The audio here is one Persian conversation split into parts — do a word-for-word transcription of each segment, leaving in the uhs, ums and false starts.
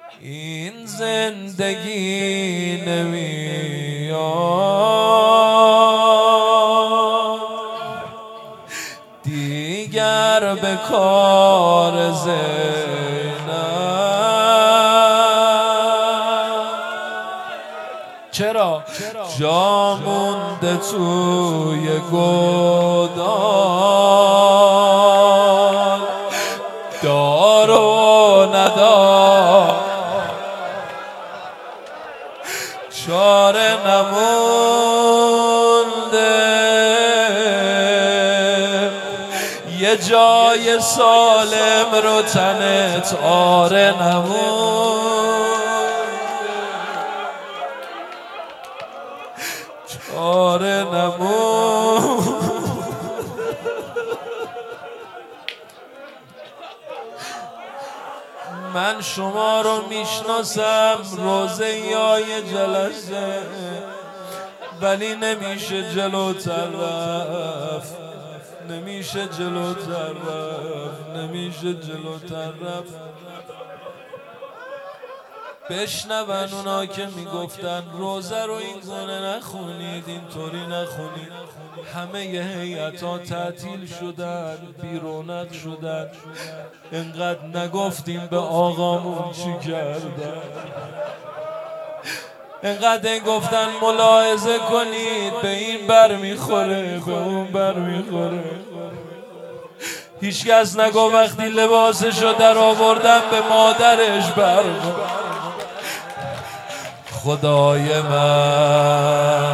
این زندگی نمیاد دیگر به کار زینب. چرا؟ جا مونده توی گودال دار و ندار، چاره نمونده یه جای سالم رو تنت آره نمونده، چاره نمونده. من شما رو میشناسم روزه های جلسه، ولی نمیشه جلوتر رفت، نمیشه جلوتر رفت، نمیشه جلوتر رفت. بشنون اونا که میگفتن روزه رو این گونه نخونید، اینطوری نخونید. همه ی هیئت‌ها تعطیل شدن، بیرونق شدن. اینقدر نگفتیم به آقامون چی کردن، اینقدر گفتن ملاحظه کنید به این بر میخوره به اون بر میخوره. هیچکس نگو وقتی لباسشو در آوردن به مادرش برخورد. خدای من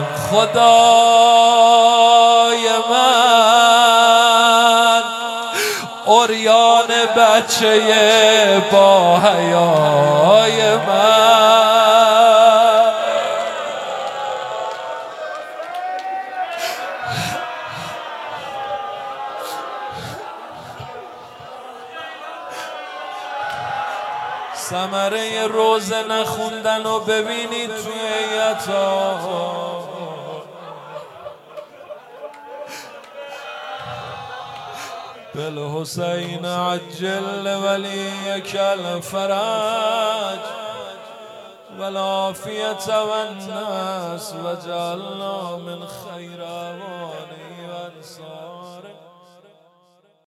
خدای من عریان بچه با حیای من، ثمره روزه نخوندن و ببینید توی هیئت‌ها. بالحسین عجل ولیک الفرج والعافیة والنصر وجعلنا من خیر اوانه و انصار.